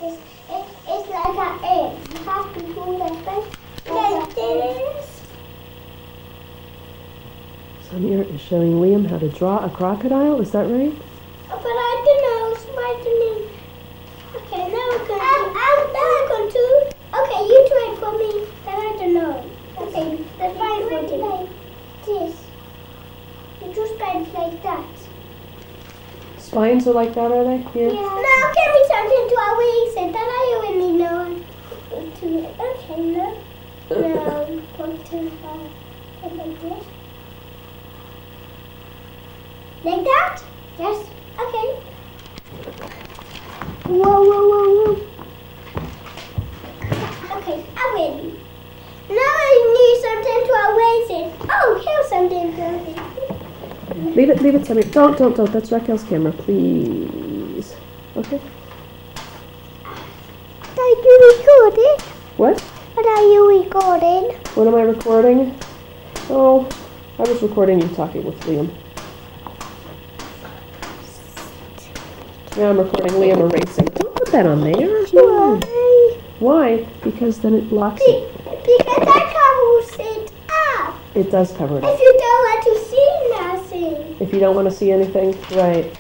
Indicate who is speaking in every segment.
Speaker 1: It's like an egg. You have to do like this.
Speaker 2: Samir is showing Liam how to draw a crocodile. Is that right?
Speaker 1: But I don't know. Spider-Man. Okay, now I'm going to. Okay, you try it for me. Then I don't know. Okay, that's fine for you. Like this. You just try it like that.
Speaker 2: Spines are like that, are they? Yeah.
Speaker 1: Now can we turn it into a wings? And then I already know to it. Okay, now. Now I'm going to like this. Like that? Yes. Okay. Whoa. Okay, I'm ready. Now I need something to erase it. Oh, here's something to erase it.
Speaker 2: Leave it, Samir. Don't. That's Raquel's camera, please. Okay.
Speaker 1: Are you recording?
Speaker 2: What?
Speaker 1: What are you recording?
Speaker 2: What am I recording? Oh, I was recording you talking with Liam. Now I'm recording Liam erasing. Don't put that on there. Why? Because then it blocks it.
Speaker 1: Because that covers it up.
Speaker 2: It does cover it up.
Speaker 1: If you don't want to see nothing.
Speaker 2: If you don't want to see anything, right.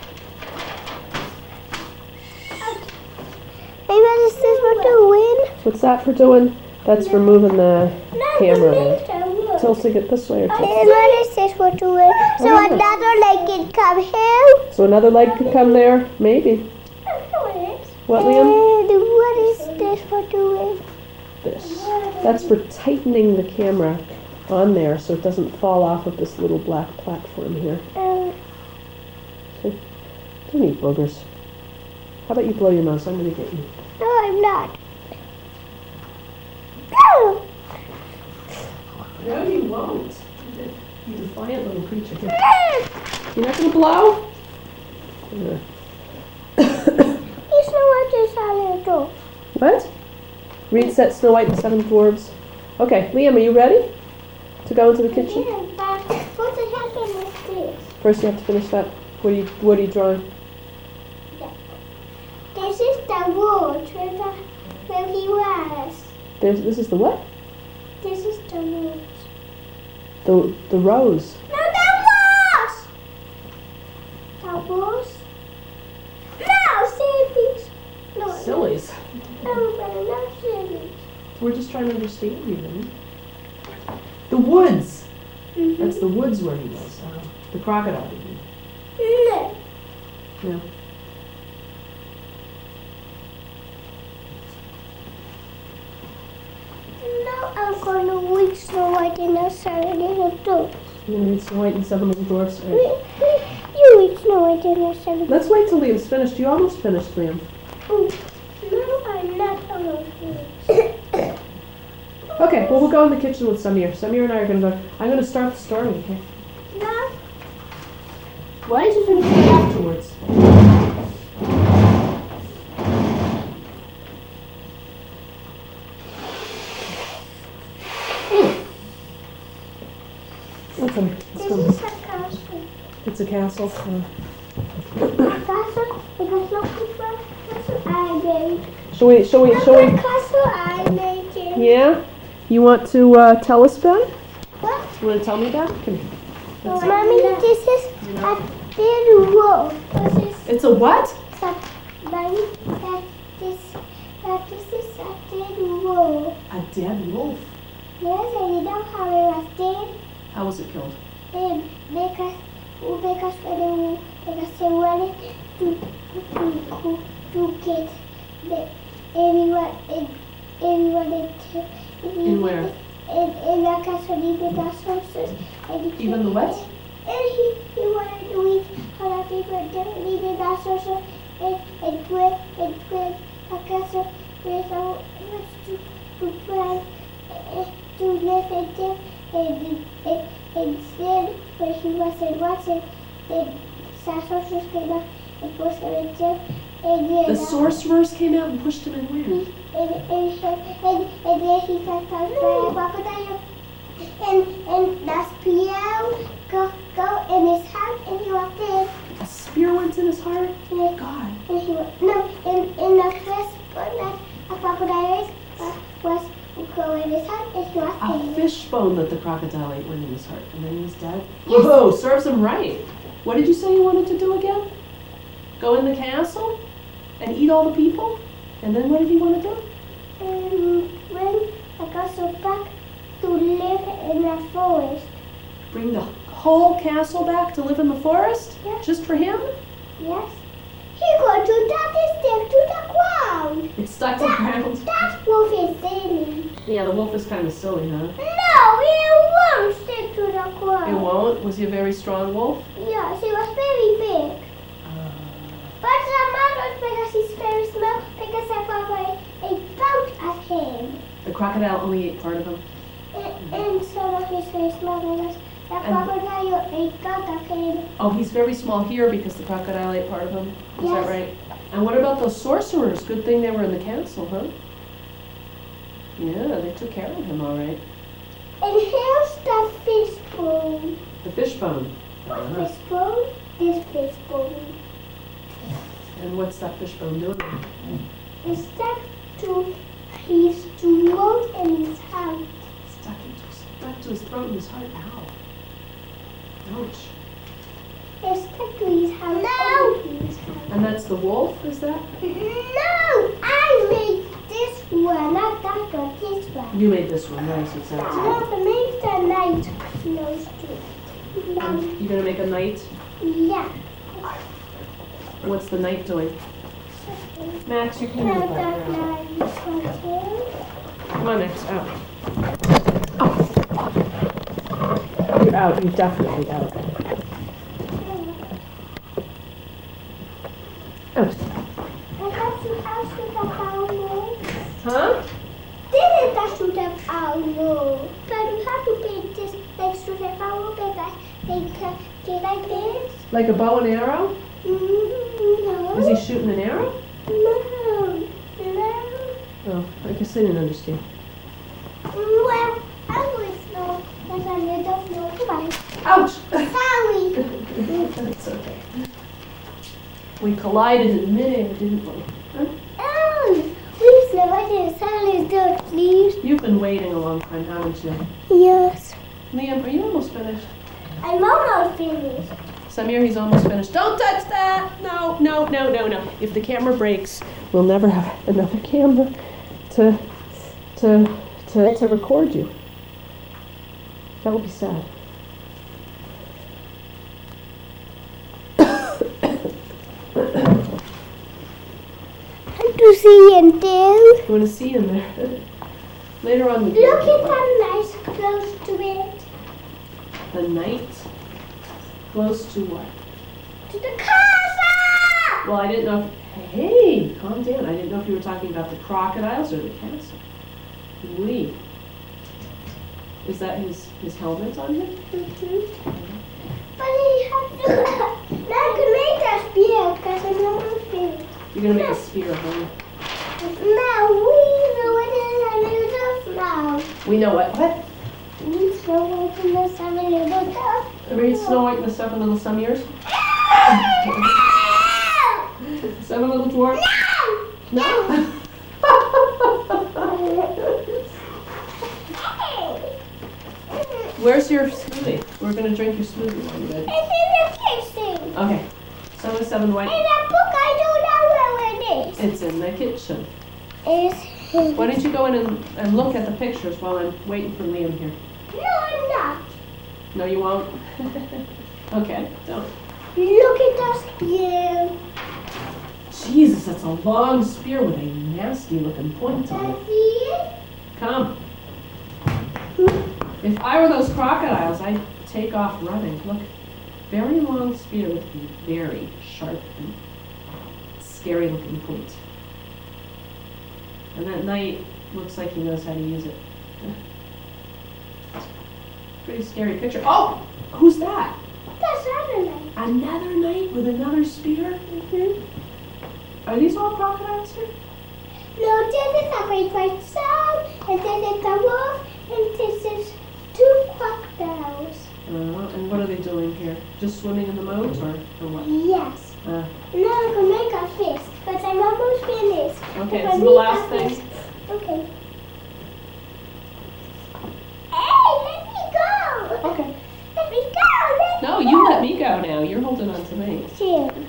Speaker 1: Maybe what is this for doing?
Speaker 2: What's that for doing? That's for moving the camera there. Tilting it this way or
Speaker 1: And
Speaker 2: tilting.
Speaker 1: what is this for doing? So another leg can come here?
Speaker 2: So another leg could come there? Maybe. What, Liam?
Speaker 1: And what is this for doing?
Speaker 2: This. That's for tightening the camera on there so it doesn't fall off of this little black platform here. See? Don't eat boogers. How about you blow your nose? I'm going to get you.
Speaker 1: No, I'm not. No!
Speaker 2: No, you won't. You defiant little creature. Here. You're not going to blow? Yeah.
Speaker 1: It's not what is a little.
Speaker 2: What? Read set Snow White and the Seven Dwarfs. Okay, Liam, are you ready to go into the kitchen?
Speaker 1: Yeah, but what the heck is this?
Speaker 2: First, you have to finish that. What are you drawing?
Speaker 1: This is the wood where he was.
Speaker 2: This is the what?
Speaker 1: This is the wood.
Speaker 2: The rose.
Speaker 1: No, that was! The rose? No, sillies. No,
Speaker 2: Sillies.
Speaker 1: no, but not sillies.
Speaker 2: We're just trying to understand you, then. The woods. That's the woods where he was. The crocodile.
Speaker 1: No.
Speaker 2: Yeah.
Speaker 1: Now I'm going to read Snow White and the Seven Little Dwarfs.
Speaker 2: You want to read Snow White and the Seven Little Dwarfs? All right.
Speaker 1: You read Snow White and the Seven.
Speaker 2: Let's wait till Liam's finished. You almost finished, Liam.
Speaker 1: No, I'm not almost finished.
Speaker 2: Okay, well, we'll go in the kitchen with Samir. Samir and I are going to go. I'm going to start the story, okay?
Speaker 1: No.
Speaker 2: Why did you finish it afterwards? Let's go.
Speaker 1: This is a castle.
Speaker 2: It's a castle.
Speaker 1: A castle? Because look at the castle I made.
Speaker 2: Shall we?
Speaker 1: Look at the castle I made it.
Speaker 2: Yeah? You want to tell us about it?
Speaker 1: What?
Speaker 2: You want to tell me about it? Come here. Let's see.
Speaker 1: Mommy, this is a dead wolf.
Speaker 2: It's a what?
Speaker 1: Mommy, this is a dead wolf.
Speaker 2: A dead wolf.
Speaker 1: Yes, and you know how it was dead?
Speaker 2: How was it killed?
Speaker 1: Because they wanted to get everyone
Speaker 2: In where?
Speaker 1: in the castle, even the soldiers.
Speaker 2: Even the what?
Speaker 1: And he wanted to eat all the people, even the soldiers, and went the castle where someone was to try to live in there. And then when he wasn't watching, the sorcerers came out and pushed him in jail. And then,
Speaker 2: The sorcerers came out and pushed him in where?
Speaker 1: and then he got touched by a crocodile. And the spear go in his heart, and he was dead.
Speaker 2: A spear went in his heart?
Speaker 1: Yeah.
Speaker 2: God.
Speaker 1: And he was, no, in the first one, crocodile was going his heart. It's not
Speaker 2: A
Speaker 1: him.
Speaker 2: fishbone that the crocodile ate went in his heart, and then he was dead.
Speaker 1: Yes.
Speaker 2: Whoa, serves him right. What did you say you wanted to do again? Go in the castle and eat all the people? And then what did he want to do?
Speaker 1: When I got so back to live in the forest.
Speaker 2: Bring the whole castle back to live in the forest?
Speaker 1: Yeah.
Speaker 2: Just for him?
Speaker 1: Yes. He got to that stick to the ground.
Speaker 2: It's stuck to the ground.
Speaker 1: That wolf is silly.
Speaker 2: Yeah, the wolf is kind of silly, huh?
Speaker 1: No, it won't stick to the ground.
Speaker 2: It won't? Was he a very strong wolf?
Speaker 1: Yes, he was very big. But the man was because he's very small because I got a boat of him.
Speaker 2: The crocodile only ate part of him.
Speaker 1: And some of his very small because the crocodile ate boat of him.
Speaker 2: Oh, he's very small here because the crocodile ate part of him. Is
Speaker 1: Yes.
Speaker 2: that right? And what about those sorcerers? Good thing they were in the castle, huh? Yeah, they took care of him all right.
Speaker 1: And here's the fish bone.
Speaker 2: The fishbone.
Speaker 1: What fish bone? This fish bone.
Speaker 2: And what's that fishbone doing?
Speaker 1: It's stuck to his throat and his heart.
Speaker 2: Stuck to his throat and his heart. Ow. Ouch.
Speaker 1: It's stuck to his heart. No! His heart.
Speaker 2: And that's the wolf, is that?
Speaker 1: No! I made this one, not that one, this one.
Speaker 2: You made this one, nice, exactly.
Speaker 1: No, I made the night nose too.
Speaker 2: And you gonna make a knight?
Speaker 1: Yeah.
Speaker 2: What's the knight doing? Max, you can
Speaker 1: Now
Speaker 2: move
Speaker 1: that
Speaker 2: that around.
Speaker 1: night contains.
Speaker 2: Come on, Max, out. You're out, you're definitely out. Out.
Speaker 1: I have to ask you the power.
Speaker 2: Huh?
Speaker 1: Didn't that shoot up power? But you have to paint this next to the power because they can like this.
Speaker 2: Like a bow and arrow?
Speaker 1: No.
Speaker 2: Is he shooting an arrow?
Speaker 1: No.
Speaker 2: Oh, I guess I didn't understand.
Speaker 1: Well, I always know that I don't know why.
Speaker 2: Ouch!
Speaker 1: Sorry.
Speaker 2: That's okay. We collided in midair, didn't we? Huh?
Speaker 1: Oh, please never do Sally do it, please.
Speaker 2: You've been waiting a long time, haven't you?
Speaker 1: Yes.
Speaker 2: Liam, are you almost finished?
Speaker 1: I'm almost finished.
Speaker 2: Samir, he's almost finished. Don't touch that! No, no, no, no, no. If the camera breaks, we'll never have another camera to record you. That would be sad.
Speaker 1: How to see and tell?
Speaker 2: You want to see in there? Later on, we
Speaker 1: Look at how nice close to it.
Speaker 2: the night. Close to what?
Speaker 1: To the castle!
Speaker 2: Well, I didn't know if... Hey, calm down. I didn't know if you were talking about the crocodiles or the castle. Wee. Is that his helmet on him?
Speaker 1: But he has to... Now I can make that spear because I'm almost finished.
Speaker 2: You're going to make a spear, huh?
Speaker 1: Now we know what is a little now.
Speaker 2: We know what? What?
Speaker 1: We know what is a little dog.
Speaker 2: Read Snow White and the Seven Little Summiers? Seven Little Dwarfs? No? Where's your smoothie? We're going to drink your smoothie while you're ready.
Speaker 1: It's in the kitchen.
Speaker 2: Okay. Seven
Speaker 1: In
Speaker 2: White.
Speaker 1: the book, I don't know where it is.
Speaker 2: It's in the kitchen.
Speaker 1: It's...
Speaker 2: Why don't you go in and look at the pictures while I'm waiting for Liam here?
Speaker 1: No, I'm not.
Speaker 2: No, you won't? Okay, don't.
Speaker 1: Look at the spear.
Speaker 2: Jesus, that's a long spear with a nasty looking point on
Speaker 1: Can
Speaker 2: it.
Speaker 1: I see it?
Speaker 2: Come. If I were those crocodiles, I'd take off running. Look, very long spear with a very sharp and scary looking point. And that knight looks like he knows how to use it. Pretty scary picture. Oh, who's that?
Speaker 1: That's another one.
Speaker 2: Another knight with another spear? Are these all crocodiles here?
Speaker 1: No, this is a great white sound, and this is a wolf, and this is two crocodiles.
Speaker 2: And what are they doing here? Just swimming in the moat or what?
Speaker 1: Yes.
Speaker 2: Uh,
Speaker 1: Now I can make a fist, but I'm almost finished.
Speaker 2: okay,
Speaker 1: If I
Speaker 2: this is the
Speaker 1: make
Speaker 2: last
Speaker 1: a
Speaker 2: thing.
Speaker 1: fist,
Speaker 2: now. You're holding on to me.
Speaker 1: Same.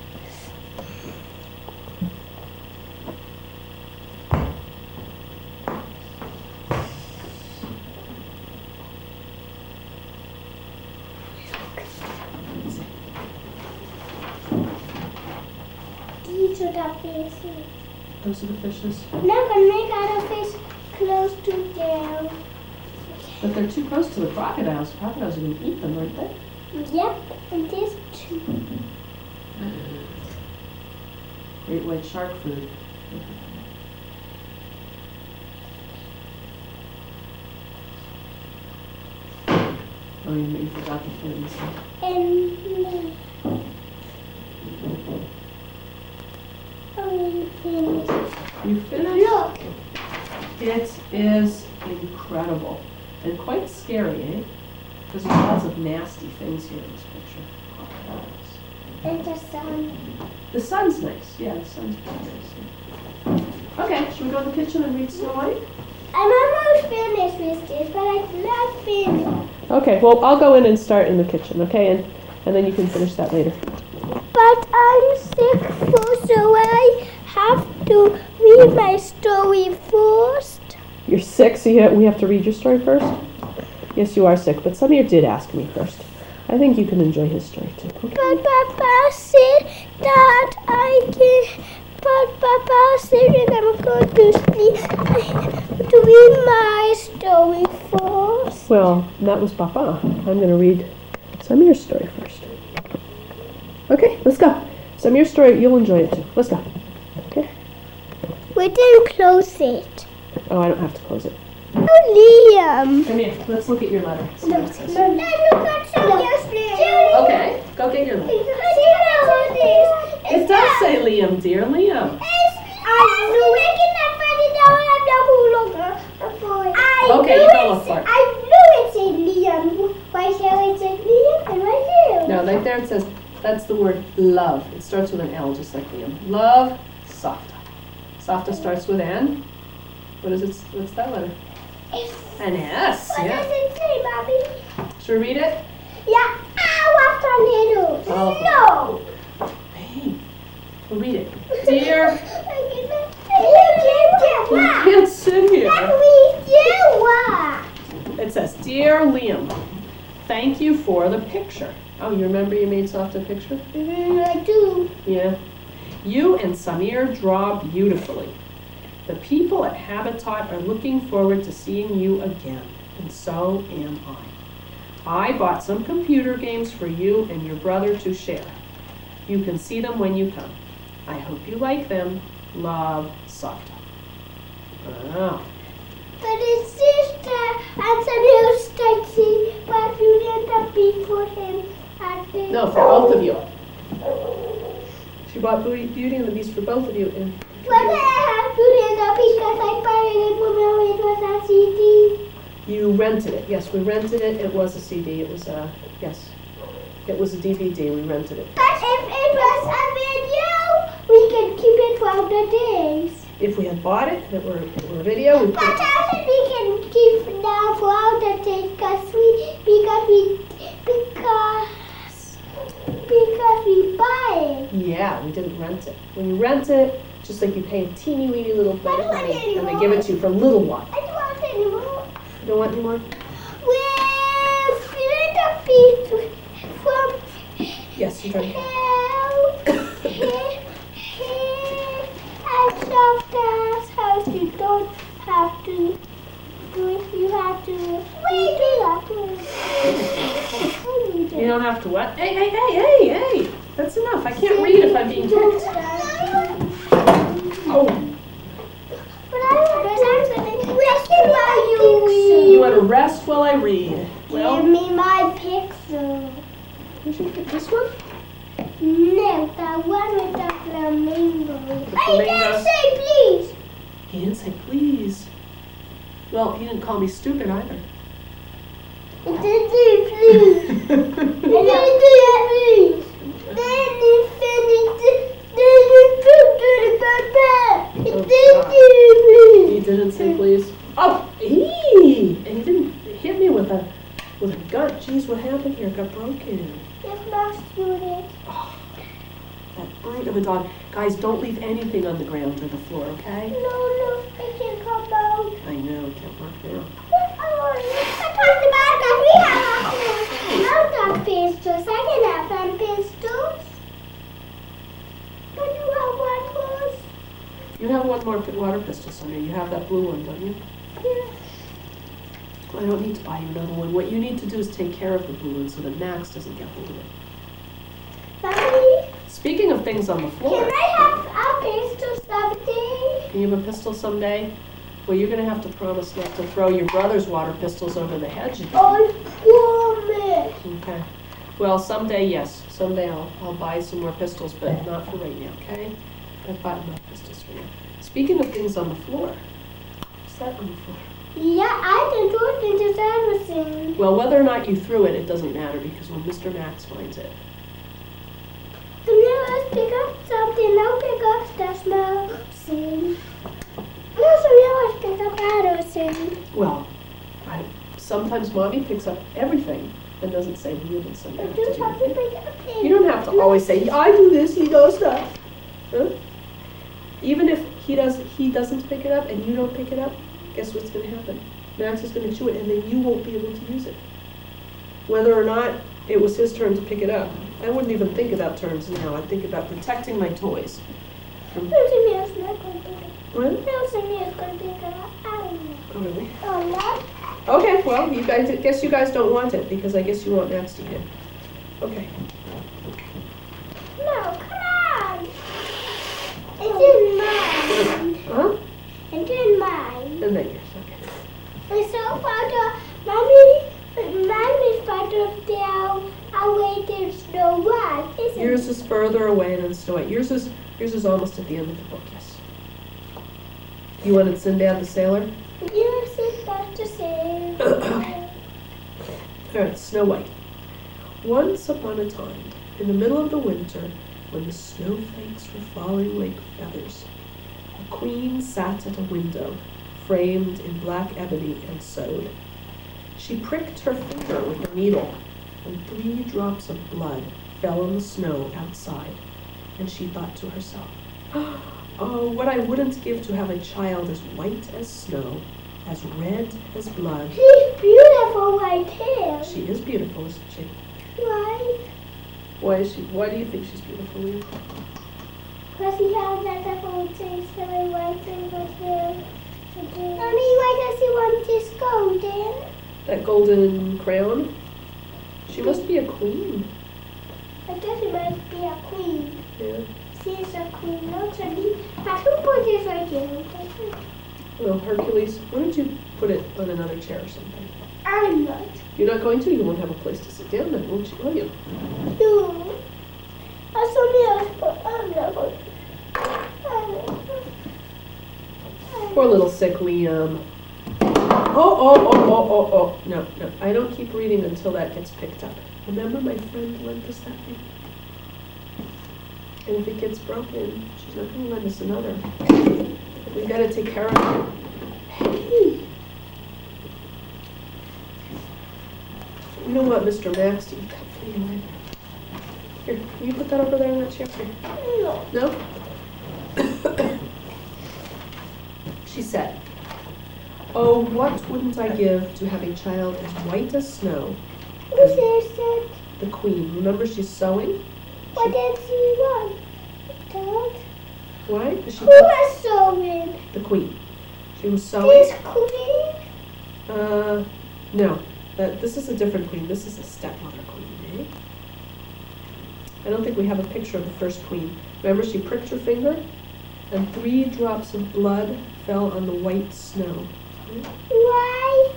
Speaker 1: These are the faces.
Speaker 2: Those are the fishes.
Speaker 1: Now I'm gonna make our face close to them.
Speaker 2: But they're too close to the crocodiles. Crocodiles are going to eat them, aren't they?
Speaker 1: Yep, and this too.
Speaker 2: Great white shark food. Oh, you forgot the fins.
Speaker 1: And
Speaker 2: You finished?
Speaker 1: look,
Speaker 2: It is incredible and quite scary, eh? Because there's lots of nasty things here in this picture. Crocodiles.
Speaker 1: and the sun.
Speaker 2: The sun's nice. Yeah, the sun's pretty nice. Yeah. Okay, should we go to the kitchen and read Snow White?
Speaker 1: I'm almost finished with this, but I'm not finished.
Speaker 2: Okay, well, I'll go in and start in the kitchen, okay? And then you can finish that later.
Speaker 1: But I'm sick, so I have to read my story first.
Speaker 2: You're sick, so we have to read your story first? Yes, you are sick, but Samir did ask me first. I think you can enjoy his story too, okay?
Speaker 1: But Papa said that I can. But Papa said that I'm going to sleep. I have to read my story first.
Speaker 2: Well, that was Papa. I'm going to read Samir's story first. Okay, let's go. Samir's story, you'll enjoy it too. Let's go. Okay?
Speaker 1: We didn't close it.
Speaker 2: Oh, I don't have to close it.
Speaker 1: Oh, Liam.
Speaker 2: Come here, let's look at your letter. See what it says.
Speaker 1: Look at
Speaker 2: Okay, go get your letter. It does say Liam, dear. Liam. Okay, you go look for it.
Speaker 1: I knew it said Liam. Why shall it say Liam and right here?
Speaker 2: No, right there it says, that's the word love. It starts with an L, just like Liam. Love, Safta. Safta starts with N. What is it? What's that letter? An S,
Speaker 1: What
Speaker 2: yeah.
Speaker 1: does it say, Bobby?
Speaker 2: Should we read it?
Speaker 1: Yeah. What's on little?
Speaker 2: Oh. Hey, we'll read it. Dear, you can't sit here. It says, Dear Liam, thank you for the picture. Oh, you remember you made Safta a picture?
Speaker 1: I do.
Speaker 2: Yeah. You and Samir draw beautifully. The people at Habitat are looking forward to seeing you again, and so am I. I bought some computer games for you and your brother to share. You can see them when you come. I hope you like them. Love, Safta. Wow.
Speaker 1: But his sister and Samir's taxi, but you didn't have for him at the
Speaker 2: No, for both of you. She bought Beauty and the Beast for both of you. And
Speaker 1: But I have to read the because I bought it when it was a CD.
Speaker 2: you rented it. Yes, we rented it. It was a CD. It was a, yes. It was a DVD. We rented it.
Speaker 1: But if it was a video, we can keep it for the days.
Speaker 2: If we had bought it and it were a video, we
Speaker 1: But
Speaker 2: could.
Speaker 1: I said we can keep now for the days because we buy it.
Speaker 2: Yeah, we didn't rent it. When you rent it, just like you pay a teeny weeny little bit of
Speaker 1: want
Speaker 2: money
Speaker 1: it
Speaker 2: and they give it to you for a little while.
Speaker 1: I don't want it anymore.
Speaker 2: You don't want any more?
Speaker 1: We're feeling the beat from
Speaker 2: Yes, you try.
Speaker 1: at Safta's house. You don't have to do it. You have to wait.
Speaker 2: You don't have to what? Hey! That's enough. I can't read if I'm being kicked. Oh,
Speaker 1: But I was actually resting while you read.
Speaker 2: you want to rest while I read. Well,
Speaker 1: Give me my pixel.
Speaker 2: you should pick this one.
Speaker 1: No, the one with the flamingo.
Speaker 2: The
Speaker 1: I
Speaker 2: flamingo.
Speaker 1: didn't say please.
Speaker 2: He didn't say please. Well, he didn't call me stupid either.
Speaker 1: It didn't say please. It didn't say please. Then it finished. Then you took the bed. It didn't say
Speaker 2: He didn't say please. Oh, and he didn't hit me with a with a gut. Geez, what happened here? It got broken.
Speaker 1: If Max doing it.
Speaker 2: Oh, that brute of a dog. Guys, don't leave anything on the ground or the floor, okay?
Speaker 1: No, I can't come out.
Speaker 2: I know, it can't work now.
Speaker 1: I talked about that. We have dog pistols. I can have some pistols. But you have one horse.
Speaker 2: You have one more water pistol, Sonia. You have that blue one, don't you?
Speaker 1: Yeah.
Speaker 2: I don't need to buy you another one. What you need to do is take care of the blue one so that Max doesn't get hold of it.
Speaker 1: Mommy,
Speaker 2: Speaking of things on the floor,
Speaker 1: can I have a pistol someday?
Speaker 2: can you have a pistol someday? Well, you're going to have to promise not to throw your brother's water pistols over the hedge again.
Speaker 1: I promise.
Speaker 2: Okay. Well, someday, yes. Someday I'll buy some more pistols, but not for right now, okay? I've bought enough pistols for you. Speaking of things on the floor, what's that on the floor?
Speaker 1: Yeah, I can do it into everything.
Speaker 2: Well, whether or not you threw it, it doesn't matter because when Mr. Max finds it.
Speaker 1: So now let's pick up something. Now pick up the small thing. No, so now let's pick up everything.
Speaker 2: Well, sometimes Mommy picks up everything and doesn't say we didn't send
Speaker 1: I
Speaker 2: it
Speaker 1: just
Speaker 2: to
Speaker 1: have to
Speaker 2: do.
Speaker 1: pick up things.
Speaker 2: You don't have to always say, I do this, he does that. Huh? Even if he doesn't pick it up and you don't pick it up, guess what's going to happen? Max is going to chew it and then you won't be able to use it. Whether or not it was his turn to pick it up. I wouldn't even think about turns now. I'd think about protecting my toys. From...
Speaker 1: Elsemia's not going to pick it up.
Speaker 2: What?
Speaker 1: Elsemia's going to pick it up. I don't know.
Speaker 2: Oh, really?
Speaker 1: Oh, no.
Speaker 2: Okay, well, you guys, guess you guys don't want it because I guess you want Max to eat it. Okay.
Speaker 1: No, come on. It's in mine.
Speaker 2: Huh?
Speaker 1: It's in mine.
Speaker 2: And then yours, okay.
Speaker 1: It's so part of Mommy's part of the away to Snow White, isn't
Speaker 2: Yours is further away than Snow White. Yours is almost at the end of the book, yes. You wanted Sinbad the Sailor?
Speaker 1: Yours is supposed to say.
Speaker 2: All right, Snow White. Once upon a time, in the middle of the winter, when the snowflakes were falling like feathers, a queen sat at a window, framed in black ebony, and sewed. She pricked her finger with a needle, and 3 drops of blood fell on the snow outside, and she thought to herself, oh, what I wouldn't give to have a child as white as snow, as red as blood.
Speaker 1: She's beautiful right here.
Speaker 2: She is beautiful, isn't she?
Speaker 1: Why?
Speaker 2: Why do you think she's beautiful, Leah?
Speaker 1: Because he has that whole thing, so I want to go here. Mommy, why does he want this golden?
Speaker 2: That golden crown? She must be a queen.
Speaker 1: I guess it must be a queen.
Speaker 2: Yeah.
Speaker 1: She's a queen, actually. But who put this right here?
Speaker 2: Well, Hercules, why don't you put it on another chair or something?
Speaker 1: I'm not.
Speaker 2: You're not going to? You won't have a place to sit down then, won't you? Will you?
Speaker 1: No. That's something else, but I'm not going to.
Speaker 2: Poor little sick Liam. Oh. No. I don't keep reading until that gets picked up. Remember my friend lent us that thing? And if it gets broken, she's not going to lend us another. We got to take care of it. Hey. We don't want Mr. Max to eat that for you either. Here, can you put that over there in that chair? Here.
Speaker 1: No.
Speaker 2: No? She said, oh, what wouldn't I give to have a child as white as snow?
Speaker 1: Who says that?
Speaker 2: The queen. Remember she's sewing?
Speaker 1: What did she want? Dog?
Speaker 2: Why? Because she
Speaker 1: Who was sewing?
Speaker 2: the queen. She was sewing.
Speaker 1: This queen?
Speaker 2: No. This is a different queen. This is a stepmother queen, eh? I don't think we have a picture of the first queen. Remember she pricked her finger? And 3 drops of blood fell on the white snow.
Speaker 1: Why?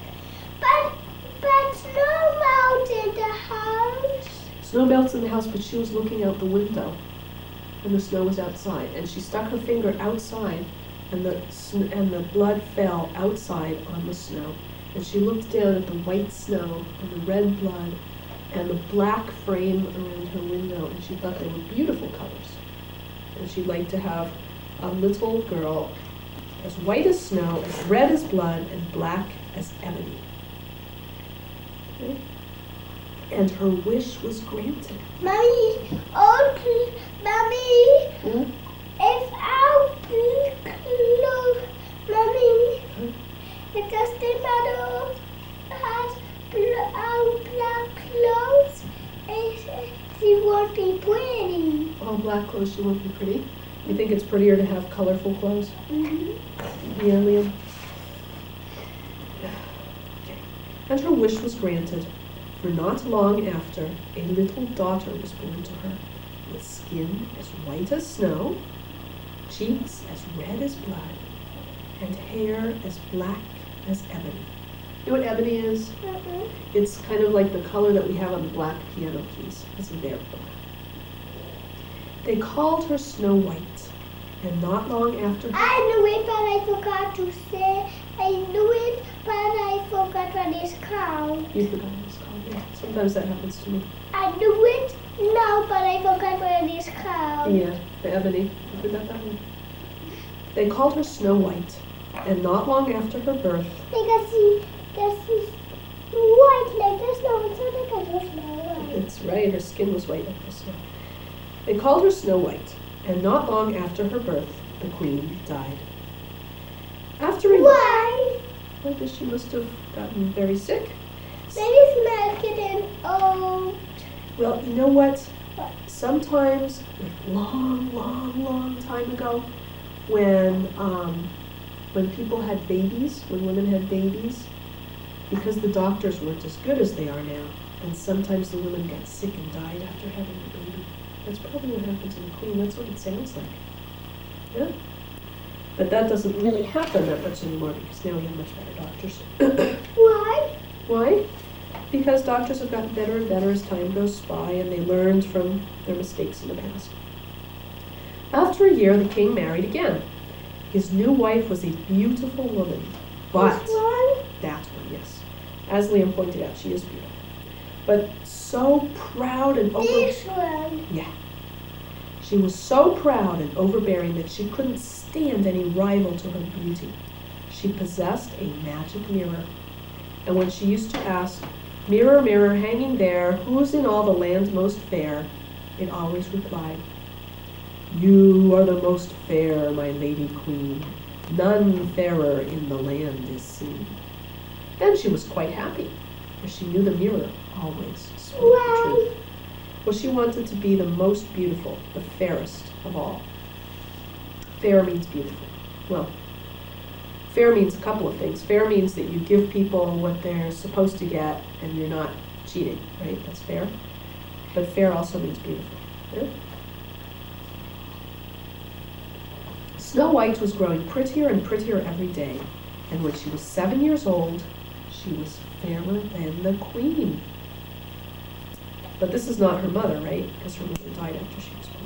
Speaker 1: But snow melted the house.
Speaker 2: Snow melts in the house, but she was looking out the window, and the snow was outside. And she stuck her finger outside, and the blood fell outside on the snow. And she looked down at the white snow and the red blood and the black frame around her window, and she thought they were beautiful colors. And she'd like to have a little girl as white as snow, as red as blood, and black as ebony. Okay? And her wish was granted.
Speaker 1: Mommy, Mommy,
Speaker 2: Hmm?
Speaker 1: if our clothes, Mommy, if the stepmother has our black clothes, she won't be pretty.
Speaker 2: All black clothes, she won't be pretty. You think it's prettier to have colorful clothes?
Speaker 1: Mm-hmm.
Speaker 2: Yeah, Liam. Okay. And her wish was granted, for not long after, a little daughter was born to her, with skin as white as snow, cheeks as red as blood, and hair as black as ebony. You know what ebony is?
Speaker 1: Mm-hmm.
Speaker 2: It's kind of like the color that we have on the black piano keys. It's very black. They called her Snow White, and not long after
Speaker 1: I knew it, but I forgot to say. I knew it, but I forgot what it's called.
Speaker 2: You forgot what it's called, yeah. Sometimes that happens to me.
Speaker 1: I knew it now, but I forgot what it's called.
Speaker 2: Yeah, the ebony. I forgot that one. They called her Snow White, and not long after her birth,
Speaker 1: Because she's white like the snow, so they call her Snow White.
Speaker 2: that's right, her skin was white like the snow. They called her Snow White, and not long after her birth, the queen died. After a
Speaker 1: Why?
Speaker 2: I guess she must have gotten very sick.
Speaker 1: Maybe Smel's getting old.
Speaker 2: Well, you know what? Sometimes, like long time ago, when people had babies, when women had babies, because the doctors weren't as good as they are now, and sometimes the women got sick and died after having a baby. That's probably what happened to the queen. That's what it sounds like. Yeah. But that doesn't really happen that much anymore because now we have much better doctors.
Speaker 1: Why?
Speaker 2: Why? Because doctors have gotten better and better as time goes by, and they learned from their mistakes in the past. After a year, the king married again. His new wife was a beautiful woman, but
Speaker 1: This one?
Speaker 2: that one, yes. As Liam pointed out, she is beautiful. But so proud and
Speaker 1: This one.
Speaker 2: Yeah. She was so proud and overbearing that she couldn't stand any rival to her beauty. She possessed a magic mirror. And when she used to ask, "Mirror, mirror, hanging there, who's in all the land most fair?" it always replied, "You are the most fair, my lady queen. None fairer in the land is seen." Then she was quite happy, for she knew the mirror always spoke the
Speaker 1: Why?
Speaker 2: truth. Well, she wanted to be the most beautiful, the fairest of all. Fair means beautiful. Well, fair means a couple of things. Fair means that you give people what they're supposed to get and you're not cheating, right? That's fair. But fair also means beautiful. Yeah? Snow White was growing prettier and prettier every day, and when she was 7 years old, she was fairer than the queen. But this is not her mother, right? Because her mother died after she was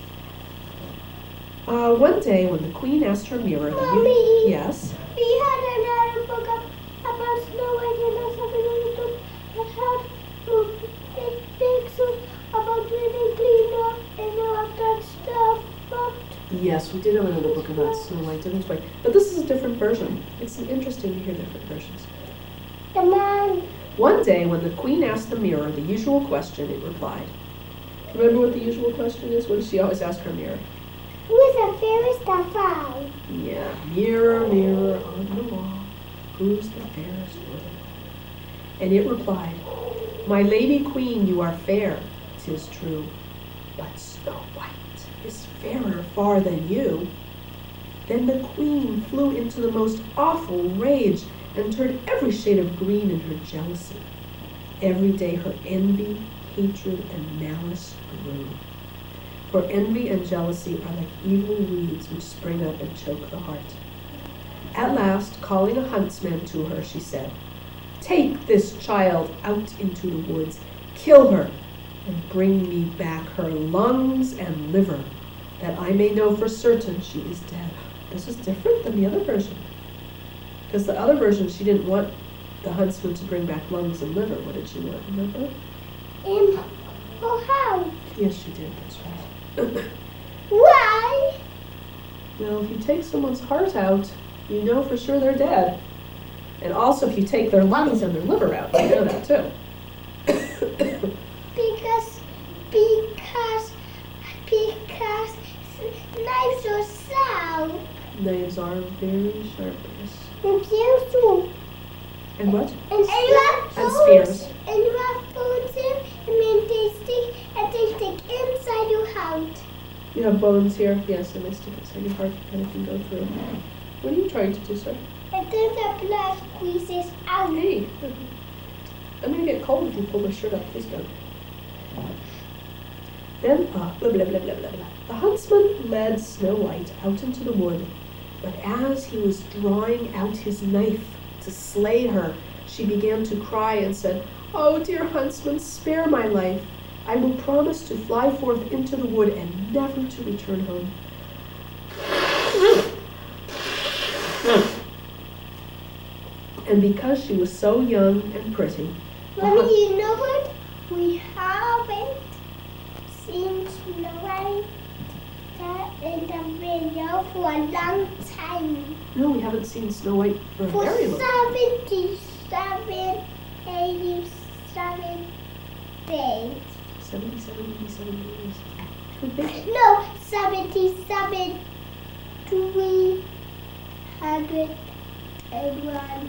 Speaker 2: born. One day, when the queen asked her mirror,
Speaker 1: Mommy.
Speaker 2: Yes?
Speaker 1: We had another book about Snow White and I saw another book that had things about living cleaner and all that stuff. But
Speaker 2: Yes, we did have another book about Snow White, didn't we? But this is a different version. It's interesting to hear different versions.
Speaker 1: the man,
Speaker 2: One day, when the queen asked the mirror the usual question, it replied. Remember what the usual question is? What does she always ask her mirror?
Speaker 1: who is the fairest of all?
Speaker 2: Yeah, mirror, mirror on the wall, who's the fairest of all? And it replied, "My lady queen, you are fair, 'tis true, but Snow White is fairer far than you." Then the queen flew into the most awful rage and turned every shade of green in her jealousy. Every day her envy, hatred, and malice grew. For envy and jealousy are like evil weeds which spring up and choke the heart. At last, calling a huntsman to her, she said, "Take this child out into the woods, kill her, and bring me back her lungs and liver, that I may know for certain she is dead." This is different than the other version. Because the other version, she didn't want the huntsman to bring back lungs and liver. What did she want, remember?
Speaker 1: In her house.
Speaker 2: Yes, she did, that's right.
Speaker 1: Why?
Speaker 2: Well, if you take someone's heart out, you know for sure they're dead. And also, if you take their lungs and their liver out, you know that too.
Speaker 1: Because knives are sharp.
Speaker 2: Knives are very sharp, yes.
Speaker 1: And too.
Speaker 2: And what?
Speaker 1: And
Speaker 2: spears.
Speaker 1: And you have bones here, and then they stick inside your heart.
Speaker 2: You have bones here, yes, and they stick inside your heart. You kind of can go through. What are you trying to do, sir?
Speaker 1: And then the blood squeezes out.
Speaker 2: Hey, I'm gonna get cold if you pull my shirt up. Please don't. Then, blah, blah, blah, blah, blah, blah. The huntsman led Snow White out into the wood, but as he was drawing out his knife to slay her, she began to cry and said, "Oh, dear huntsman, spare my life. I will promise to fly forth into the wood and never to return home." And because she was so young and pretty,
Speaker 1: Mommy, you know what? We haven't seen Snow White in the video for a long time.
Speaker 2: no, we haven't seen Snow White for a very long time.
Speaker 1: 77, 87 days.
Speaker 2: 77, 87 years. Could be.
Speaker 1: No, 77, 301,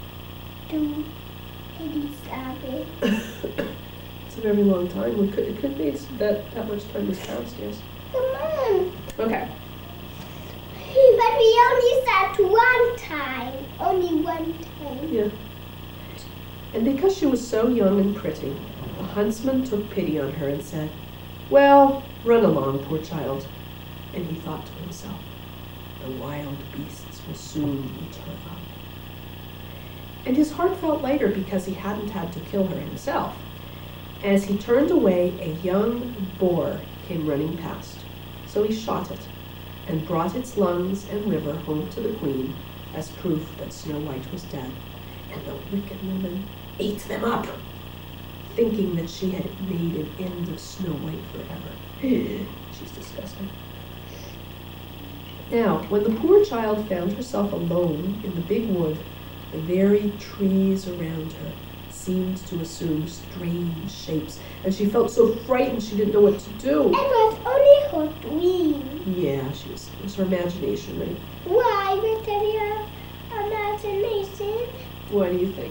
Speaker 1: 287.
Speaker 2: It's a very long time. It could be that much time has passed, yes.
Speaker 1: Come on.
Speaker 2: Okay.
Speaker 1: But we only sat one time. Only one time.
Speaker 2: Yeah. And because she was so young and pretty, the huntsman took pity on her and said, "Well, run along, poor child." And he thought to himself, "The wild beasts will soon eat her up." And his heart felt lighter because he hadn't had to kill her himself. As he turned away, a young boar came running past. So he shot it and brought its lungs and liver home to the queen as proof that Snow White was dead. And the wicked woman ate them up, thinking that she had made an end of Snow White forever. She's disgusting. Now, when the poor child found herself alone in the big wood, the very trees around her seemed to assume strange shapes, and she felt so frightened she didn't know what to do.
Speaker 1: It was only her dream.
Speaker 2: Yeah, it was her imagination, right?
Speaker 1: Why? Because your imagination.
Speaker 2: What do you think?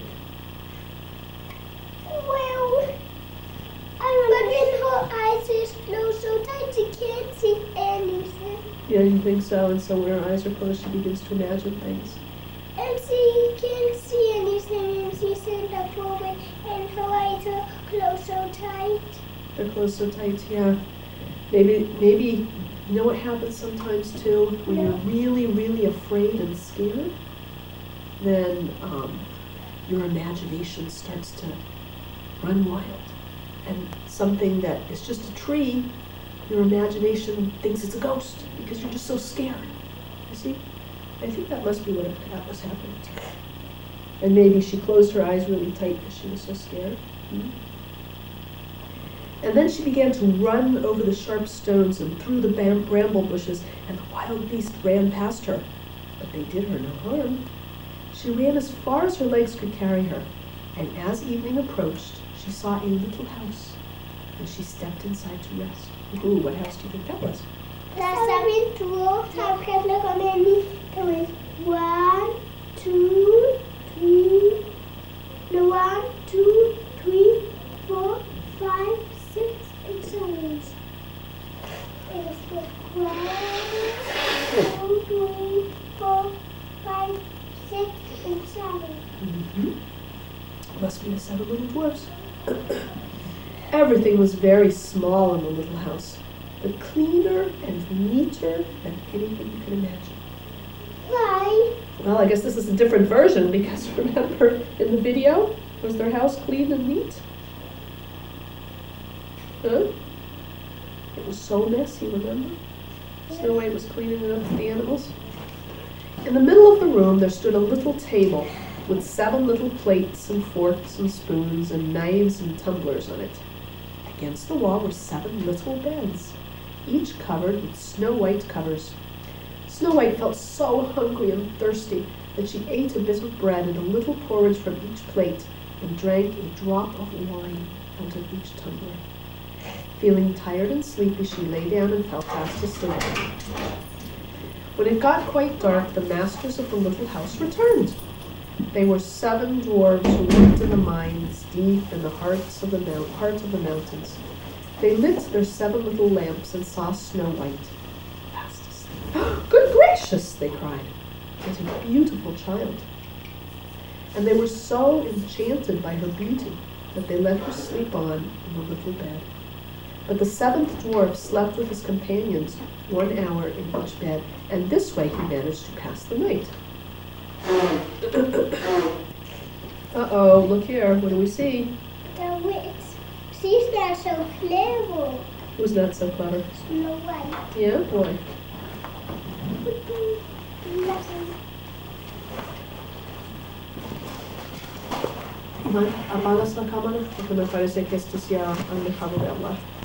Speaker 1: Well, but then her eyes is closed so tight she can't see anything.
Speaker 2: Yeah, you think so? And so when her eyes are closed, she begins to imagine things.
Speaker 1: And she can't see anything, and she's in the doorway, and her eyes are closed so tight.
Speaker 2: They're closed so tight, yeah. Maybe, you know what happens sometimes too? When you're really, really afraid and scared, then your imagination starts to run wild. And something that is just a tree, your imagination thinks it's a ghost because you're just so scared. You see? I think that must be what was happening to her. And maybe she closed her eyes really tight because she was so scared. Mm-hmm. And then she began to run over the sharp stones and through the bramble bushes, and the wild beast ran past her. But they did her no harm. She ran as far as her legs could carry her, and as evening approached, she saw a little house, and she stepped inside to rest. Ooh, what house do you think that was?
Speaker 1: That's 7, 12, look on me. There was 1, 2, 3. No, 1, 2, 3, 4, 5, 6, and 7. It was 1, 2, 3, 4, 5, 6, and 7.
Speaker 2: Mm-hmm. Must be the 7 little dwarfs. Everything was very small in the little house, but cleaner and neater than anything you could imagine.
Speaker 1: Why?
Speaker 2: Well, I guess this is a different version because remember in the video, was their house clean and neat? Huh? It was so messy, remember? Snow White was cleaning it up for the animals. In the middle of the room, there stood a little table with 7 little plates and forks and spoons and knives and tumblers on it. Against the wall were 7 little beds, each covered with snow white covers. Snow White felt so hungry and thirsty that she ate a bit of bread and a little porridge from each plate and drank a drop of wine out of each tumbler. Feeling tired and sleepy, she lay down and fell fast asleep. When it got quite dark, the masters of the little house returned. They were 7 dwarves who lived in the mines deep in the heart of the mountains. They lit their 7 little lamps and saw Snow White fast asleep. "Good gracious!" they cried. "What a beautiful child!" And they were so enchanted by her beauty that they let her sleep on in the little bed. But the 7th dwarf slept with his companions 1 hour in each bed, and this way he managed to pass the night. Uh-oh, look here, what do we see?
Speaker 1: The witch. She's not so clever.
Speaker 2: Who's not so clever?
Speaker 1: Snow White.
Speaker 2: Yeah, boy. Apagas la cámara porque me parece que esto se ha dejado de hablar.